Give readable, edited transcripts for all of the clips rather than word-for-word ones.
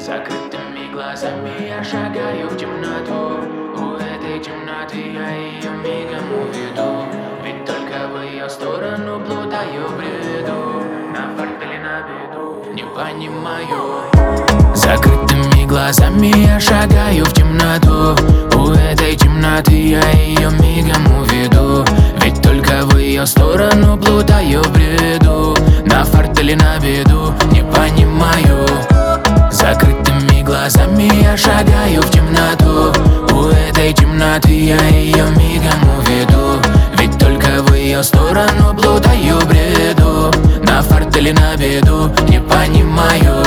Закрытыми глазами я шагаю в темноту. У этой темноты я ее мигом уведу. Ведь только в ее сторону плутаю в бреду. На фарт или на беду, не понимаю. Закрытыми глазами я шагаю в темноту. У этой темноты я ее мигом уведу. Ведь только в ее сторону плутаю в бреду. На фарт или на беду, не понимаю. Закрытыми глазами я шагаю в темноту. У этой темноты я ее мигом уведу. Ведь только в ее сторону плутаю в бреду. На фарт или на беду, не понимаю.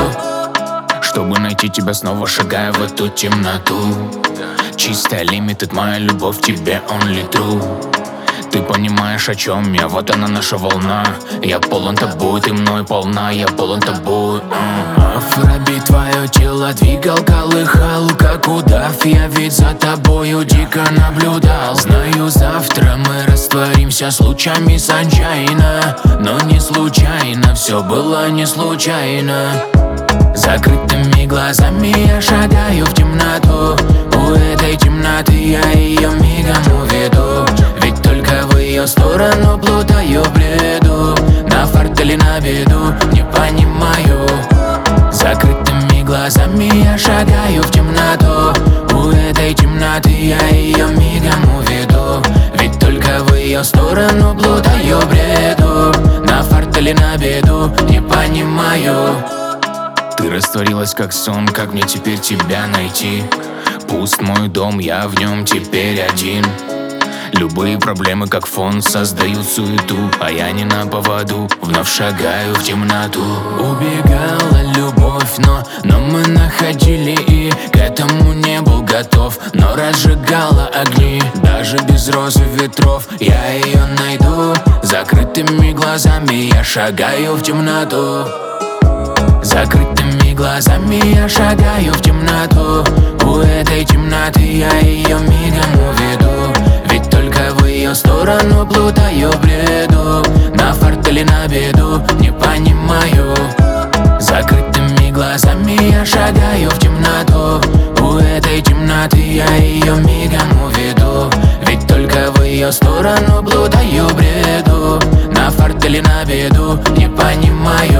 Чтобы найти тебя, снова шагаю в эту темноту. Чистая лимитед, моя любовь тебе only true. Ты понимаешь, о чем я, вот она наша волна. Я полон тобой, ты мной полна, я полон тобой. Афробит, твое тело двигал, колыхал, как удав. Я ведь за тобою дико наблюдал. Знаю, завтра мы растворимся с лучами саншайна. Но не случайно, все было не случайно. Закрытыми глазами я шагаю в темноту. У этой темноты я ее мигом уведу. Ведь только в ее сторону плутаю в бреду. На фарт или на беду, не понимаю. Закрытыми глазами я шагаю в темноту. У этой темноты я ее мигом уведу. Ведь только в ее сторону плутаю в бреду. На фарт или на беду, не понимаю. Ты растворилась как сон, как мне теперь тебя найти? Пуст мой дом, я в нем теперь один. Любые проблемы как фон создают суету, а я не на поводу, вновь шагаю в темноту. Убегала любовь, но мы находили и к этому не был готов. Но разжигала огни, даже без роз и ветров я ее найду. Закрытыми глазами я шагаю в темноту. Закрытыми глазами я шагаю в темноту. У этой темноты я ее мигом уведу. Ведь только в ее сторону плутаю в бреду. На фарт или на беду, не понимаю. Закрытыми глазами я шагаю в темноту. У этой темноты я ее мигом уведу. Ведь только в ее сторону плутаю в бреду. На фарт или на беду, не понимаю.